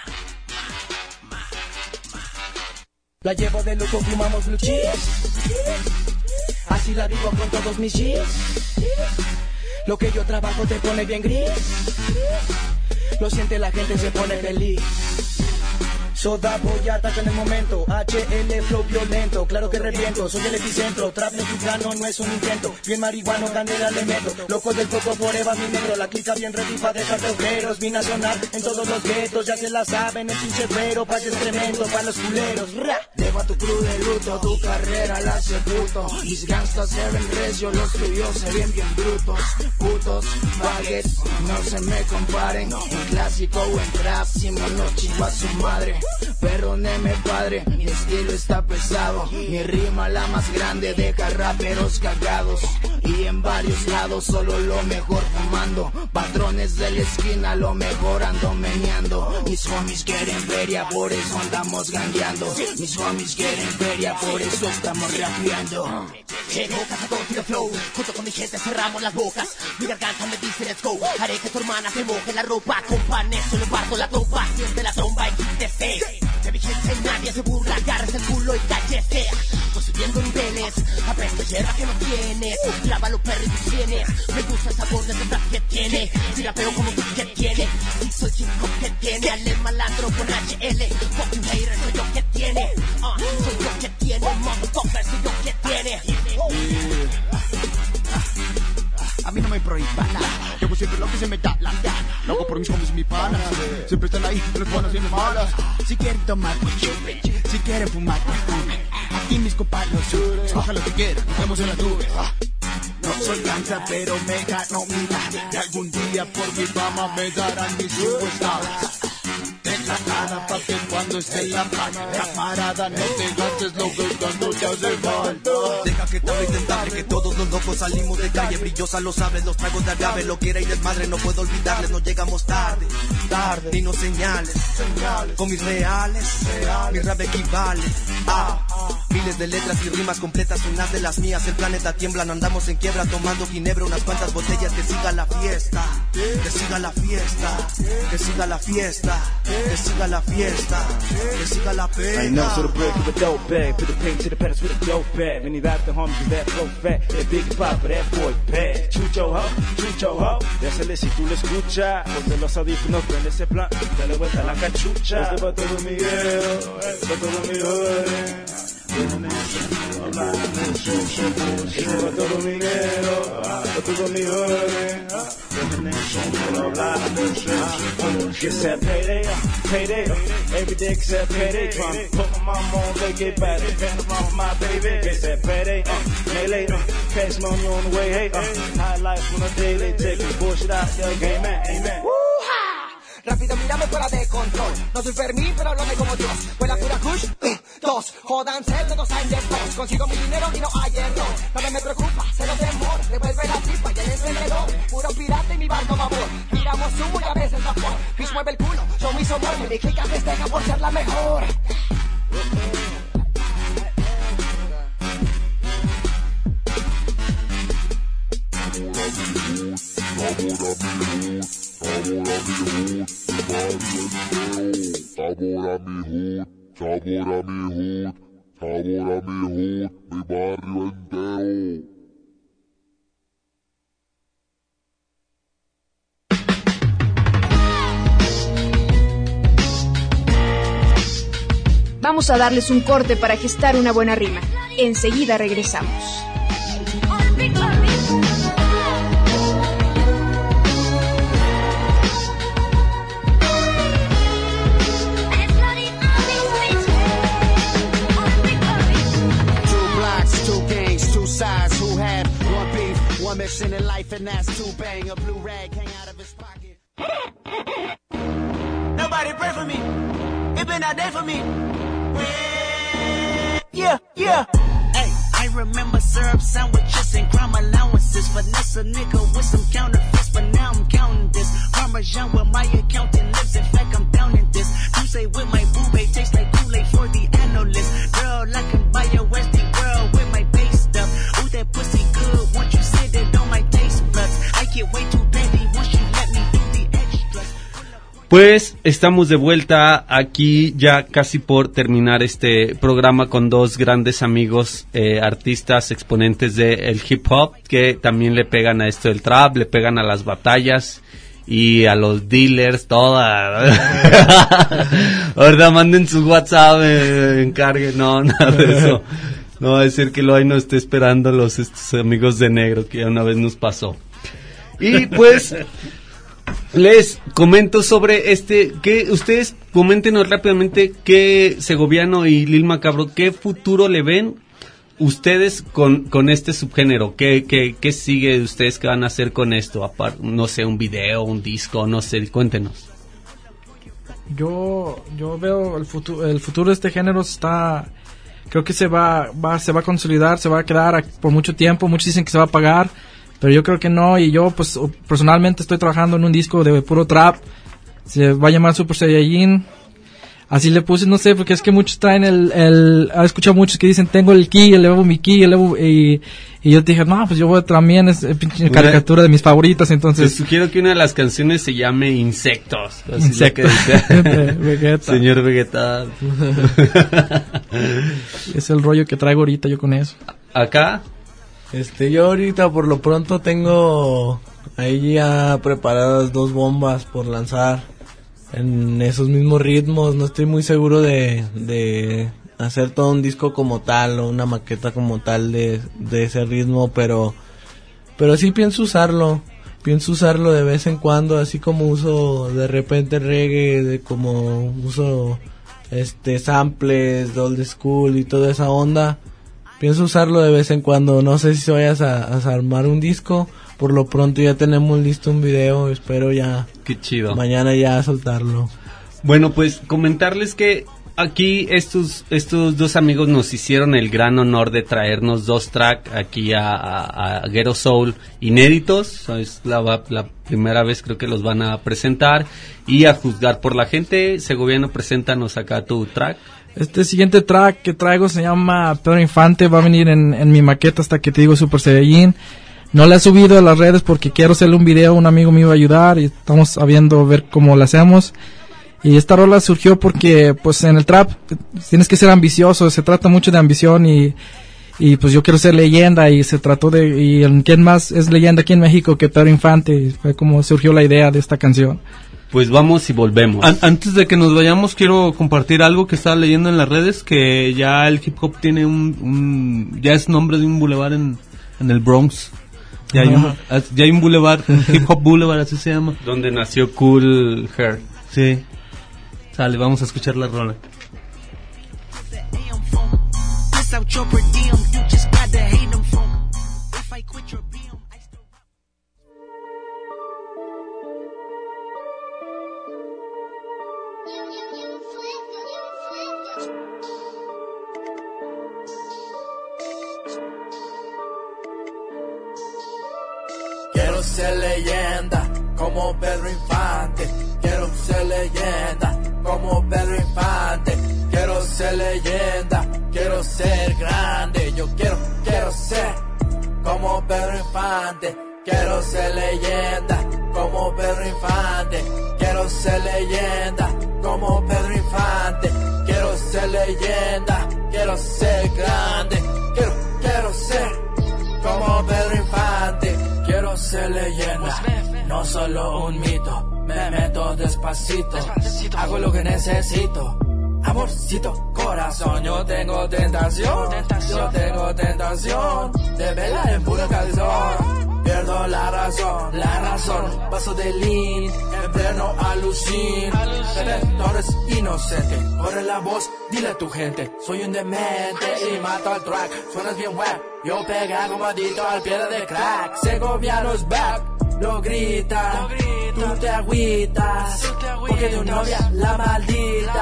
La llevo de lujo, fumamos blue cheese. Así la digo con todos mis G's. Lo que yo trabajo te pone bien gris. Lo siente la gente, se pone feliz. Soda boyata en el momento, H L flow violento, claro que reviento, soy el epicentro, trap mexicano no es un intento, bien marihuano, candela le meto, loco del coco forever mi negro, la clica bien ready pa' dejarte agujeros, vine a sonar en todos los guetos, ya se la saben, el pinche güero, pa' que es tremendo, pa' los culeros, ra. Llevo a tu crew de luto, tu carrera la hace puto, mis gangsters se ven recio, los tuyos se ven bien brutos, putos, baguettes, no se me comparen, en clásico o en trap, si no chivo a su madre. Perdóneme padre, mi estilo está pesado, mi rima la más grande deja raperos cagados. Y en varios lados solo lo mejor fumando, patrones de la esquina lo mejor ando meneando. Mis homies quieren feria, por eso andamos gangueando. Mis homies quieren feria, por eso estamos rapeando. Llego, cazador, tiro flow, junto con mi gente cerramos las bocas. Mi garganta me dice let's go, haré que tu hermana se moje la ropa. Con paneso le parto la trompa, siente la tromba y quítese. De mi gente nadie se burla, agarres el culo y cállese. Pues subiendo niveles, aprende hierba que no tienes. Clava los perros y tus sienes, me gusta el sabor de ese rap que tiene. Si rapeo como tú que tiene, si soy chico que tiene. Ale malandro con H L, fucking hater soy yo que tiene. uh, Soy yo que tiene, motherfucker soy yo que tiene. A mí no me prohíban nada, yo hago siempre lo que se me da la gana. Lo hago por mis homies y mis panas, siempre están ahí, los buenos y los malos. Si quieren tomar, pues chupen, si quieren fumar, pues fumen. Aquí mis compas los suben, escoja lo que quieran, nos vemos en las nubes. No soy gangsta, pero me gano mi vida, y algún día por mi fama me darán mis superstars. La cara pa' que cuando esté en la playa, camarada, no te gastes lo que cuando te hace falta. Deja que te hable intentable, que todos los locos salimos de calle. Brillosa lo sabes, los tragos de agave, lo que era y desmadre, no puedo olvidarles, no llegamos tarde, tarde, ni nos señales, señales. Con mis reales, reales, mi rap equivale a miles de letras y rimas completas, unas de las mías, el planeta tiembla, no andamos en quiebra, tomando ginebra, unas cuantas botellas, que siga la fiesta, que siga la fiesta, que siga la fiesta. Que siga la fiesta, que siga la pena. I know, so the bread with a dope bag, put the paint to the pedals with a dope bag. Many rap the homies with that flow fat, that big pop, but that boy bad. Chucho ho, chucho ho, désele si tú lo escuchas, ponte los audífonos, prende ese plan, dale vuelta a la cachucha. Este pa' todo Miguel, este pa' todo Miguel. Este pa' todo Miguel, pa' todo Miguel. Get that payday, payday, every day except payday. Trying to put my mama on, they get better. Depend on my baby. Get that payday, uh, melee, uh, cash money on the way, hey, uh, high life on a daily, taking bullshit out there, game man, amen. Rápido, mírame fuera de control. No soy Fermín, pero háblame como Dios. Fuera pura kush, uh, dos. Jódanse, todos hay de dos. Consigo mi dinero y no hay error. Nada me preocupa, cero temor. Devuelve la chispa y el encendedor. Puro pirata y mi barco babor. Tiramos humo y a veces vapor. Fish mueve el culo, yo mi somor. Mi clica festeja por ser la mejor. Sabor a mi hood, sabor a mi hood, sabor a mi hood, mi barrio entero. Vamos a darles un corte para gestar una buena rima. Enseguida regresamos. Sides who had one beef, one mission in life, and that's to bang a blue rag hang out of his pocket. Nobody pray for me. It been a day for me. Yeah, yeah. Hey, I remember syrup sandwiches and crime allowances. this. Finesse a nigga with some counterfeits, but now I'm counting this. Parmesan where my accountant lives, in fact I'm down in this. You say with my boo babe, tastes like Kool-Aid for the analyst. Girl, I can buy a Westie world with my base stuff. Ooh, that pussy good, once you sit it on my taste buds. I get way too petty once you let me do the extras. Pues estamos de vuelta aquí ya casi por terminar este programa con dos grandes amigos, eh, artistas, exponentes del hip hop, que también le pegan a esto del trap, le pegan a las batallas y a los dealers, toda. Ahorita manden su WhatsApp, eh, encarguen, no, nada de eso. No va a decir que lo hay no esté esperando los estos amigos de negro que ya una vez nos pasó. Y pues les comento sobre este, que ustedes coméntenos rápidamente qué Segoviano y Lil Macabro, qué futuro le ven ustedes con, con este subgénero, qué, qué, qué sigue de ustedes, qué van a hacer con esto, aparte, no sé, un video, un disco, no sé, cuéntenos. Yo, yo veo el futuro, el futuro de este género está, creo que se va, va, se va a consolidar, se va a quedar por mucho tiempo, muchos dicen que se va a pagar, pero yo creo que no, y yo pues personalmente estoy trabajando en un disco de puro trap, se va a llamar Super Saiyajin, así le puse, no sé, porque es que muchos traen el, el, he escuchado muchos que dicen, tengo el ki, elevo mi ki, elevo, y, y yo dije, no, pues yo voy también, es eh, pinche caricatura de mis favoritas, entonces. Te sugiero que una de las canciones se llame Insectos. Así Insectos. Vegeta. Señor Vegeta. Es el rollo que traigo ahorita yo con eso. ¿Acá? Este, yo ahorita por lo pronto tengo ahí ya preparadas dos bombas por lanzar en esos mismos ritmos. No estoy muy seguro de, de hacer todo un disco como tal o una maqueta como tal de, de ese ritmo, pero pero sí pienso usarlo. Pienso usarlo de vez en cuando, así como uso de repente reggae, de como uso este samples de old school y toda esa onda. Pienso usarlo de vez en cuando. No sé si vayas a, a armar un disco. Por lo pronto ya tenemos listo un video. Espero ya. Qué chido. Mañana ya soltarlo. Bueno, pues comentarles que aquí estos estos dos amigos nos hicieron el gran honor de traernos dos tracks aquí a, a, a Ghetto Soul inéditos. Es la, la primera vez creo que los van a presentar. Y a juzgar por la gente, Segoviano, preséntanos acá tu track. Este siguiente track que traigo se llama Pedro Infante, va a venir en, en mi maqueta hasta que te digo Super Saiyajin. No la he subido a las redes porque quiero hacerle un video, un amigo me iba a ayudar y estamos viendo ver cómo la hacemos. Y esta rola surgió porque pues en el trap tienes que ser ambicioso, se trata mucho de ambición y, y pues yo quiero ser leyenda y se trató de, y quién más es leyenda aquí en México que Pedro Infante, y fue como surgió la idea de esta canción. Pues vamos y volvemos. An- antes de que nos vayamos, quiero compartir algo que estaba leyendo en las redes, que ya el hip hop tiene un, un ya es nombre de un bulevar en, en el Bronx. Ya hay, un, ya hay un bulevar, Hip Hop Boulevard, así se llama. Donde nació Cool Hair. Sí. Sale, vamos a escuchar la rola. Quiero ser leyenda como Pedro Infante. Quiero ser leyenda como Pedro Infante. Quiero ser leyenda, quiero ser grande. Yo quiero, quiero ser como Pedro Infante. Quiero ser leyenda como Pedro Infante. Quiero ser leyenda como Pedro Infante. Quiero ser leyenda, quiero ser grande. Quiero, quiero ser como Pedro Infante. Quiero ser leyenda, no solo un mito. Me meto despacito, hago lo que necesito. Amorcito, corazón, yo tengo tentación, yo tengo tentación de velar en puro calzón. Pierdo la razón, la razón, paso de lean, en pleno alucin. No eres inocente, corre la voz, dile a tu gente. Soy un demente y mato al track, suenas bien web. Yo pega como adicto al pie de crack. Segoviano's back, lo grita, tú te agüitas, porque tu novia la maldita.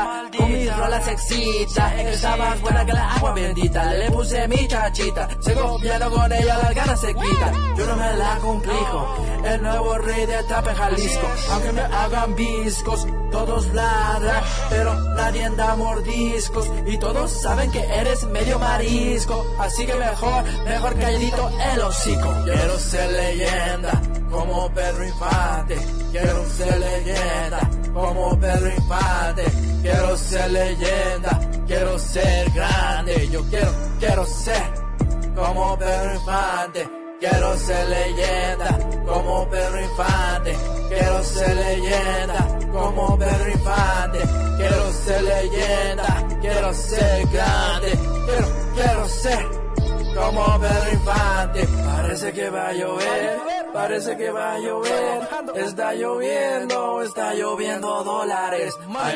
con mis rolas excita. Está más buena que la agua bendita. Le puse mi chachita, se gobierno con ella, las ganas se quitan. Yo no me la complico, el nuevo rey de trap en Jalisco. Aunque me hagan viscos, todos ladran, pero nadie da mordiscos. Y todos saben que eres medio marisco, así que mejor, mejor calladito el hocico. Quiero ser leyenda, como Pedro Infante. Quiero ser leyenda, como Pedro Infante. Quiero ser leyenda, quiero ser grande. Yo quiero, quiero ser como Pedro Infante. Quiero ser leyenda, como Pedro Infante. Quiero ser leyenda, como Pedro Infante. Quiero ser leyenda, quiero ser grande. Quiero, quiero ser como Pedro Infante. Parece que va a llover, parece que va a llover. Está lloviendo, está lloviendo dólares. Ay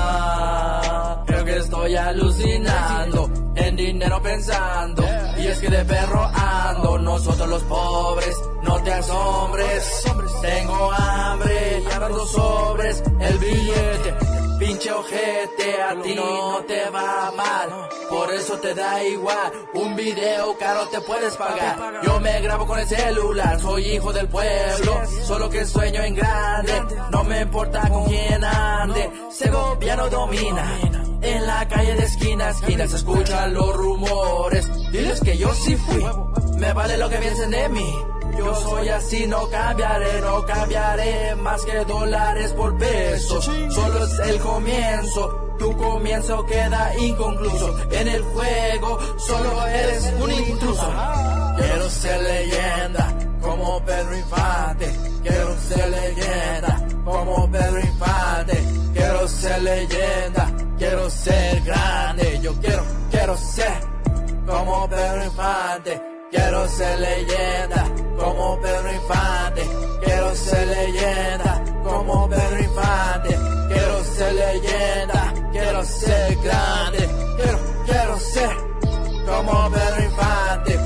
mamá, creo que estoy alucinando, en dinero pensando. Y es que de perro ando, nosotros los pobres, no te asombres. Tengo hambre y ando sobres, el billete, pinche ojete, a ti no te va mal, por eso te da igual. Un video caro te puedes pagar, yo me grabo con el celular. Soy hijo del pueblo, solo que sueño en grande. No me importa con quién ande, Segoviano domina. En la calle de esquina a esquina se escuchan los rumores. Diles que yo sí fui, me vale lo que piensen de mí. Yo soy así, no cambiaré, no cambiaré más que dólares por pesos. Solo es el comienzo, tu comienzo queda inconcluso. En el juego solo eres un intruso. Quiero ser leyenda, como Pedro Infante. Quiero ser leyenda, como Pedro Infante. Quiero ser leyenda, quiero ser grande. Yo quiero, quiero ser como Pedro Infante. Quiero ser leyenda, como Pedro Infante. Quiero ser leyenda, como Pedro Infante. Quiero ser leyenda, quiero ser grande. Quiero, quiero ser como Pedro Infante.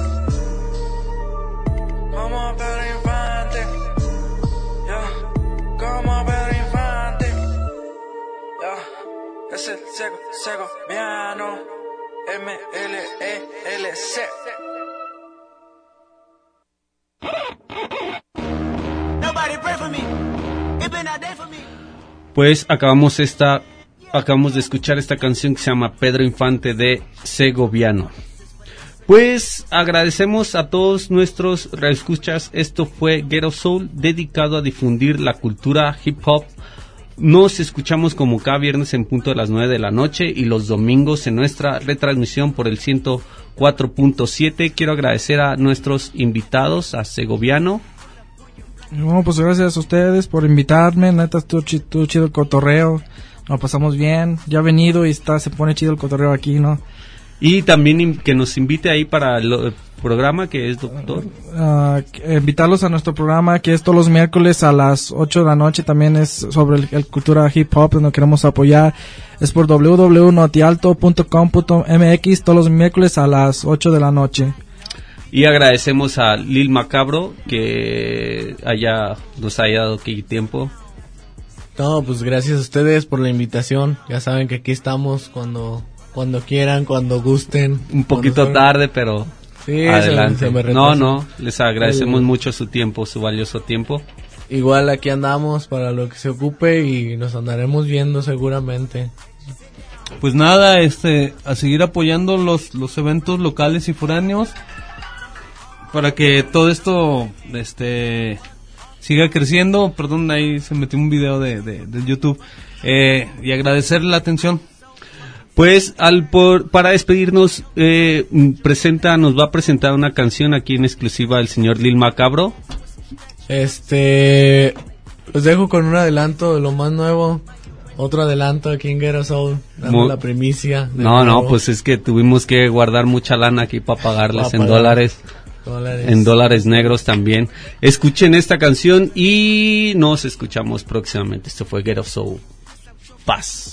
Como Pedro Infante. Yeah. Como Pedro Infante. Yeah. Es el Sego, Segoviano. M L E L C. Pues acabamos esta acabamos de escuchar esta canción que se llama Pedro Infante de Segoviano. Pues agradecemos a todos nuestros radioescuchas. Esto fue Ghetto Soul, dedicado a difundir la cultura hip hop. Nos escuchamos como cada viernes en punto de las nueve de la noche y los domingos en nuestra retransmisión por el ciento cuatro punto siete. Quiero agradecer a nuestros invitados, a Segoviano. No, pues gracias a ustedes por invitarme. Neta, estuvo chido, estuvo chido el cotorreo. Nos pasamos bien. Ya he venido y está, se pone chido el cotorreo aquí, ¿no? Y también in, que nos invite ahí para el, el programa que es Doctor. Uh, invitarlos a nuestro programa que es todos los miércoles a las ocho de la noche. También es sobre el, el cultura hip hop, donde queremos apoyar. Es por doble u doble u doble u punto notialto punto com punto m x todos los miércoles a las ocho de la noche. Y agradecemos a Lil Macabro que haya nos haya dado aquí tiempo. No, pues gracias a ustedes por la invitación. Ya saben que aquí estamos cuando cuando quieran, cuando gusten. Un poquito son... tarde, pero sí, adelante. Se me, se me no, no, les agradecemos El... mucho su tiempo, su valioso tiempo. Igual aquí andamos para lo que se ocupe y nos andaremos viendo seguramente. Pues nada, este, a seguir apoyando los los eventos locales y foráneos para que todo esto este siga creciendo. Perdón, ahí se metió un video de, de, de YouTube. Eh, y agradecerle la atención. Pues al por, para despedirnos, eh, presenta, nos va a presentar una canción aquí en exclusiva el señor Lil Macabro. Este, los dejo con un adelanto de lo más nuevo. Otro adelanto aquí en Ghetto Soul, dando Muy, la primicia. No, nuevo. no, pues es que tuvimos que guardar mucha lana aquí para pagarles pa en pagar. dólares. Dólares. En dólares negros también. Escuchen esta canción y nos escuchamos próximamente. Esto fue Ghetto Soul. Paz.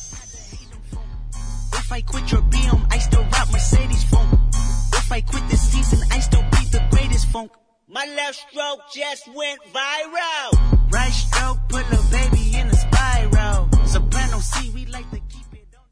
If I quit your B M, I still rap Mercedes funk. If I quit this season, I still be the greatest funk. My left stroke just went viral. Right stroke put a baby in a spiral. Soprano C, we like to keep it on.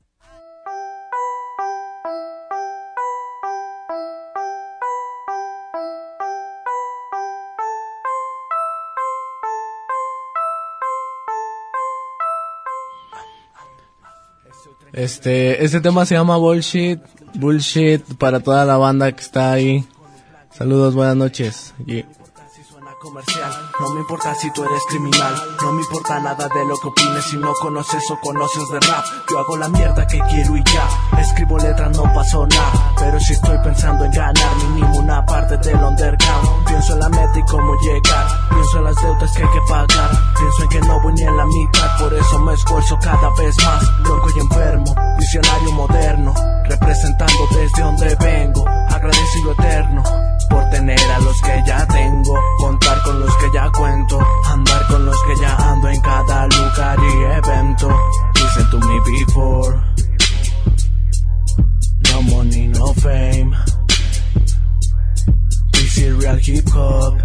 Este, este tema se llama Bullshit, Bullshit para toda la banda que está ahí. Saludos, buenas noches. Yeah. Comercial. No me importa si tú eres criminal, no me importa nada de lo que opines si no conoces o conoces de rap. Yo hago la mierda que quiero y ya, escribo letras, no pasó nada, pero si estoy pensando en ganar mínimo una parte del underground. Pienso en la meta y cómo llegar, pienso en las deudas que hay que pagar, pienso en que no voy ni en la mitad, por eso me esfuerzo cada vez más. Loco y enfermo, visionario moderno, representando desde donde vengo, agradecido eterno por tener a los que ya tengo, contar con los que ya cuento, andar con los que ya ando en cada lugar y evento. Listen to me before, no money, no fame, this is real hip hop.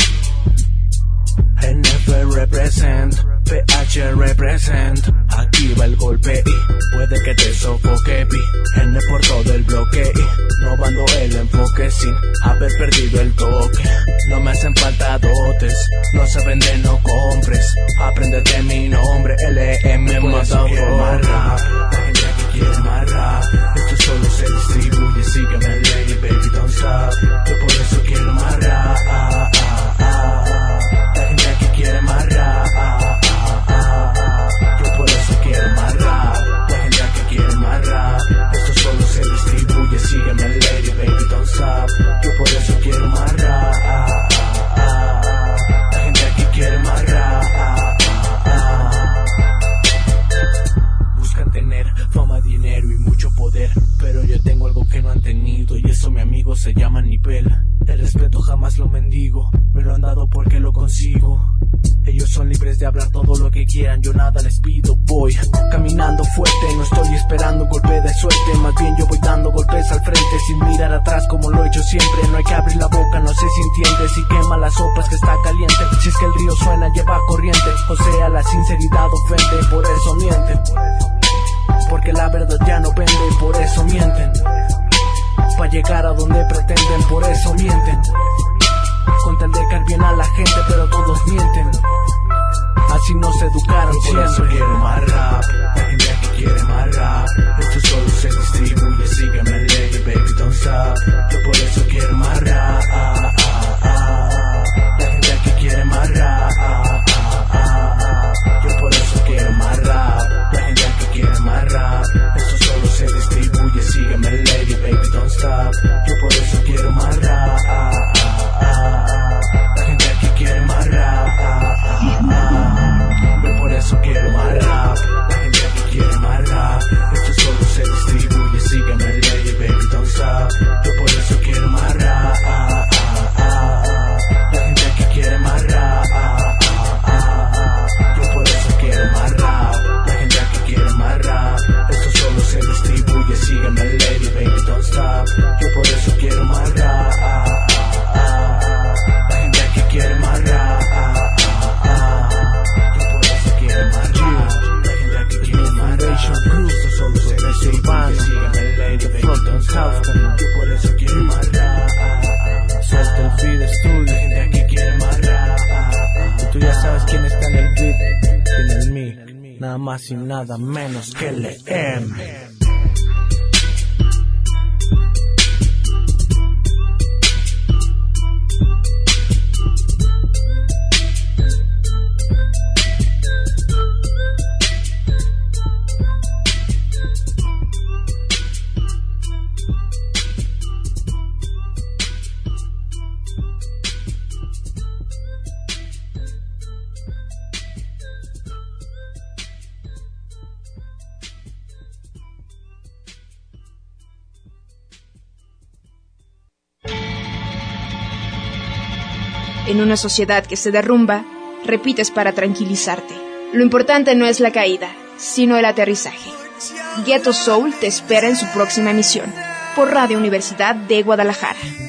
N F represent, P H represent. Aquí va el golpe y puede que te sofoque. N por todo el bloque y no bando el enfoque sin haber perdido el toque. No me hacen falta dotes, no se vende, no compres. Aprendete mi nombre, L M motherfucker. Más rap, la gente que quiere más rap. Esto solo se distribuye, sígueme lady, baby, don't stop. Yo por eso quiero más rap. Ah, ah, ah, ah. La gente que quiere más rap, ah, ah, ah, ah. Yo por eso quiero más rap. La gente que quiere más rap. Esto solo se distribuye, sígueme lady, baby, don't stop. Yo por eso quiero más rap, ah, ah, ah. La gente que quiere más rap, ah, ah, ah. Buscan tener fama, dinero y mucho poder, pero yo tengo algo que no han tenido y eso, mi amigo, se llama nivel. El respeto jamás lo mendigo, me lo han dado porque lo consigo. Ellos son libres de hablar todo lo que quieran, yo nada les pido. Voy caminando fuerte, no estoy esperando un golpe de suerte, más bien yo voy dando golpes al frente sin mirar atrás como lo he hecho siempre. No hay que abrir la boca, no sé si entiendes, si quema las sopas que está caliente. Si es que el río suena lleva corriente, o sea la sinceridad ofende, por eso mienten. Porque la verdad ya no vende, por eso mienten. Pa' llegar a donde pretenden, por eso mienten. Con tal de caer bien a la gente, pero todos mienten. Así nos educaron siempre. Por eso quiero más rap, la gente que quiere más rap. Esto solo se distribuye, sígueme lady, baby, don't stop. Yo por eso quiero más rap, ah, ah, ah. La gente que quiere más rap, ah, ah, ah. Yo por eso quiero más rap, la gente que quiere más rap. Esto solo se distribuye, sígueme lady, baby, don't stop. Yo por eso quiero más rap, ah, ah, ah. La gente que quiere más rap, ah, ah, ah. Yo por eso quiero más rap, la gente que quiere más rap. Esto solo se distribuye, sígueme lady, baby, don't stop. Yo por eso quiero más rap, ah, ah, ah. La gente que quiere más rap, ah, ah, ah. Yo por eso quiero más rap, la gente que quiere más rap. Esto solo se distribuye, sígueme lady, baby, don't stop. Yo por eso quiero más rap, ah, ah, ah. La gente que quiere más rap, ah, ah, ah. Yo por eso quiero más rap, la gente que quiere más rap. Esto solo se distribuye, sígueme lady, baby, don't stop. Yo por eso quiero más rap, ah, ah. Suelta el feed studio, la gente que quiere más rap, ah, ah. Y tú ya sabes quién está en el beat, quién es mí, nada más y nada menos que L M. En una sociedad que se derrumba, repites para tranquilizarte. Lo importante no es la caída, sino el aterrizaje. Ghetto Soul te espera en su próxima emisión, por Radio Universidad de Guadalajara.